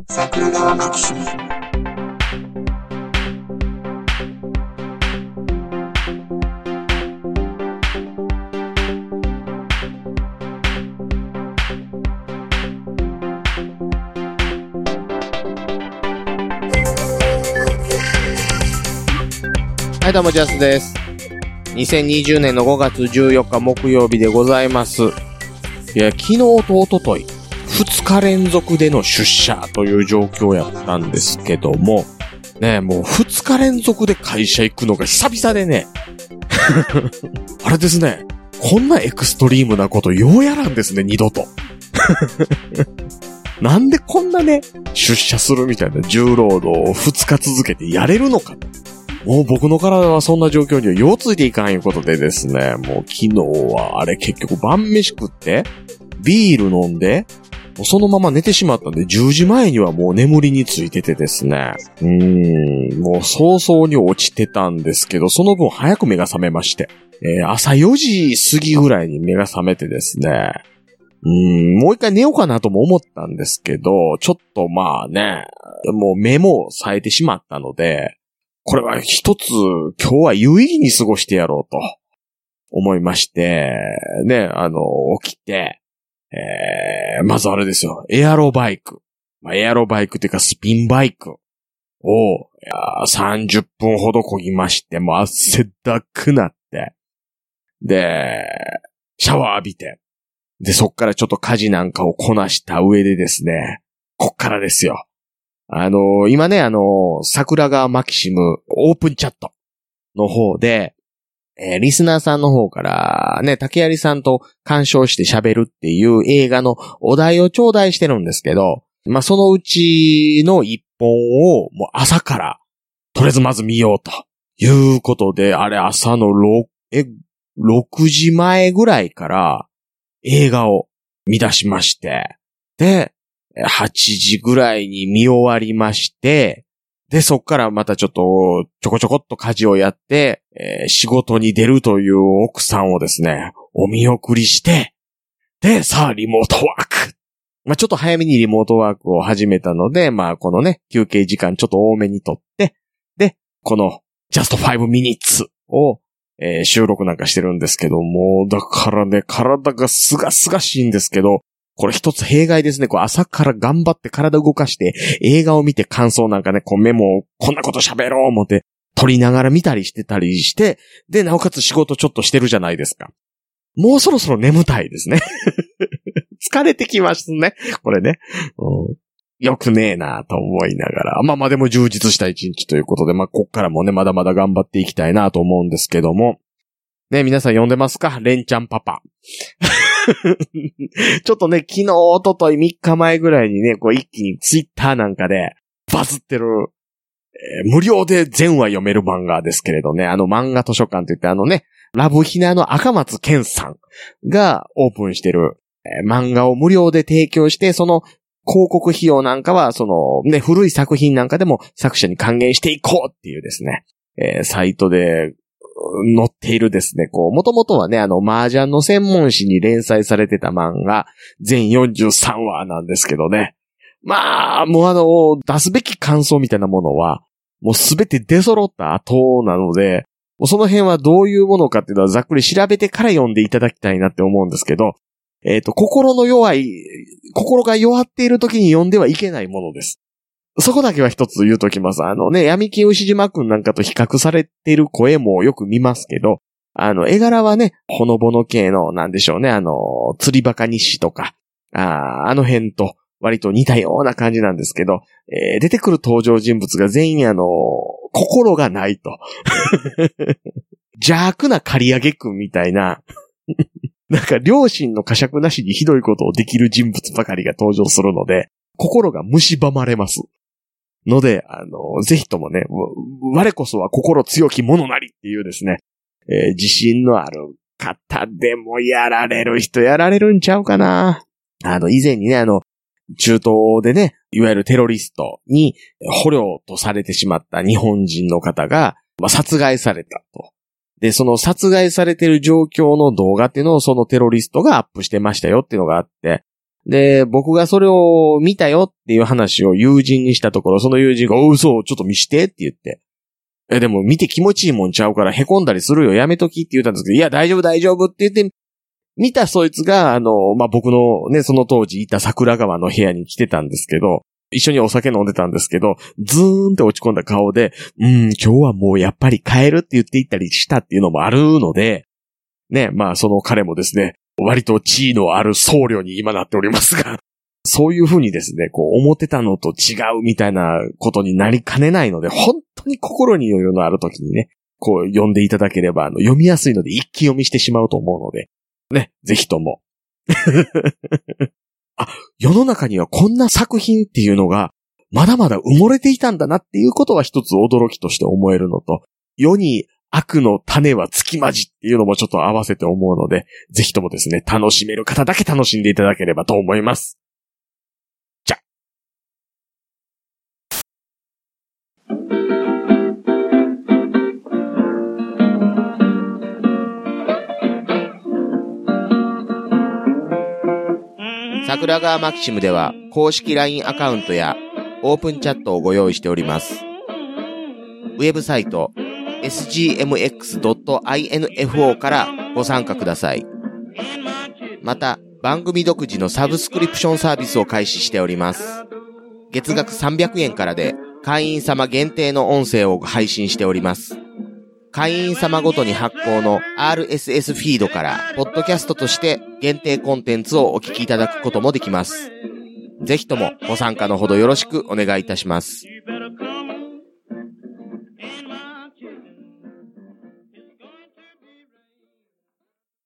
桜川マキシム。 はい、どうもジャスです。2020年の5月14日木曜日でございます。いや、昨日と一昨日2日連続での出社という状況やったんですけども、ね、もう2日連続で会社行くのが久々でね、あれですね、こんなエクストリームなことようやらんですね、二度と。なんでこんなね、出社するみたいな重労働を2日続けてやれるのか。もう僕の体はそんな状況にはようついていかんいうことでですね、もう昨日はあれ結局晩飯食って、ビール飲んで、もうそのまま寝てしまったんで10時前にはもう眠りについててですね、もう早々に落ちてたんですけど、その分早く目が覚めまして、朝4時過ぎぐらいに目が覚めてですね、もう一回寝ようかなとも思ったんですけど、ちょっとまあね、もう目も冴えてしまったので、これは一つ今日は有意義に過ごしてやろうと思いまして、ね、起きて、まずあれですよ、エアロバイク。エアロバイクっていうかスピンバイクを30分ほど漕ぎまして、もう汗だくなって、で、シャワー浴びて、で、そっからちょっと家事なんかをこなした上でですね、こっからですよ。今ね、桜川マキシムオープンチャットの方で、リスナーさんの方からね、竹槍さんと鑑賞して喋るっていう映画のお題を頂戴してるんですけど、まあ、そのうちの一本をもう朝から、とりあえずまず見ようということで、あれ朝の6時前ぐらいから映画を見出しまして、で、8時ぐらいに見終わりまして、で、そっからまたちょこちょこっと家事をやって、仕事に出るという奥さんをですね、お見送りして、で、さあリモートワーク。まあ、ちょっと早めにリモートワークを始めたので、まあ、このね、休憩時間ちょっと多めにとって、で、この just 5 minutes を、収録なんかしてるんですけども、だからね、体がすがすがしいんですけど、これ一つ弊害ですね。こう朝から頑張って体動かして映画を見て感想なんかね、こうメモをこんなこと喋ろう思って撮りながら見たりしてたりして、で、なおかつ仕事ちょっとしてるじゃないですか。もうそろそろ眠たいですね。疲れてきますね。これね。よくねえなと思いながら。まあでも充実した一日ということで、まあこっからもね、まだまだ頑張っていきたいなと思うんですけども。ね、皆さん呼んでますか？レンちゃんパパ。ちょっとね、昨日、おととい3日前ぐらいにね、こう一気にツイッターなんかでバズってる、無料で全話読める漫画ですけれどね、漫画図書館といってね、ラブヒナの赤松健さんがオープンしてる、漫画を無料で提供して、その広告費用なんかは、そのね、古い作品なんかでも作者に還元していこうっていうですね、サイトで載っているですね、こう、もともとはね、麻雀の専門誌に連載されてた漫画、全43話なんですけどね。まあ、もう出すべき感想みたいなものは、もうすべて出揃った後なので、もうその辺はどういうものかっていうのはざっくり調べてから読んでいただきたいなって思うんですけど、心が弱っている時に読んではいけないものです。そこだけは一つ言うときます。闇金牛島くんなんかと比較されている声もよく見ますけど、絵柄はね、ほのぼの系の、なんでしょうね、釣りバカ日誌とか、あの辺と割と似たような感じなんですけど、出てくる登場人物が全員心がないと。邪悪な刈り上げくんみたいな、なんか両親の呵責なしにひどいことをできる人物ばかりが登場するので、心が蝕まれます。ので、ぜひともね、我こそは心強き者なりっていうですね、自信のある方でもやられる人やられるんちゃうかな。以前にね、中東でね、いわゆるテロリストに捕虜とされてしまった日本人の方が、殺害されたと。で、その殺害されてる状況の動画っていうのをそのテロリストがアップしてましたよっていうのがあって、 で、僕がそれを見たよっていう話を友人にしたところ、その友人が、おう、そう、ちょっと見してって言って。でも見て気持ちいいもんちゃうから凹んだりするよ、やめときって言ったんですけど、いや、大丈夫大丈夫って言って、見たそいつが、僕のね、その当時いた桜川の部屋に来てたんですけど、一緒にお酒飲んでたんですけど、ズーンって落ち込んだ顔で、今日はもうやっぱり帰るって言っていったりしたっていうのもあるので、ね、その彼もですね、割と地位のある僧侶に今なっておりますが、そういうふうにですね、思ってたのと違うみたいなことになりかねないので、本当に心に余裕のある時にね、読んでいただければ、読みやすいので一気読みしてしまうと思うので、ね、ぜひとも。世の中にはこんな作品っていうのが、まだまだ埋もれていたんだなっていうことは一つ驚きとして思えるのと、世に悪の種はつきまじっていうのもちょっと合わせて思うので、ぜひともですね、楽しめる方だけ楽しんでいただければと思います。じゃ。桜川マキシムでは公式 LINE アカウントやオープンチャットをご用意しております。ウェブサイトsgmx.info からご参加ください。また、番組独自のサブスクリプションサービスを開始しております。月額300円からで会員様限定の音声を配信しております。会員様ごとに発行の RSS フィードからポッドキャストとして限定コンテンツをお聞きいただくこともできます。ぜひともご参加のほどよろしくお願いいたします。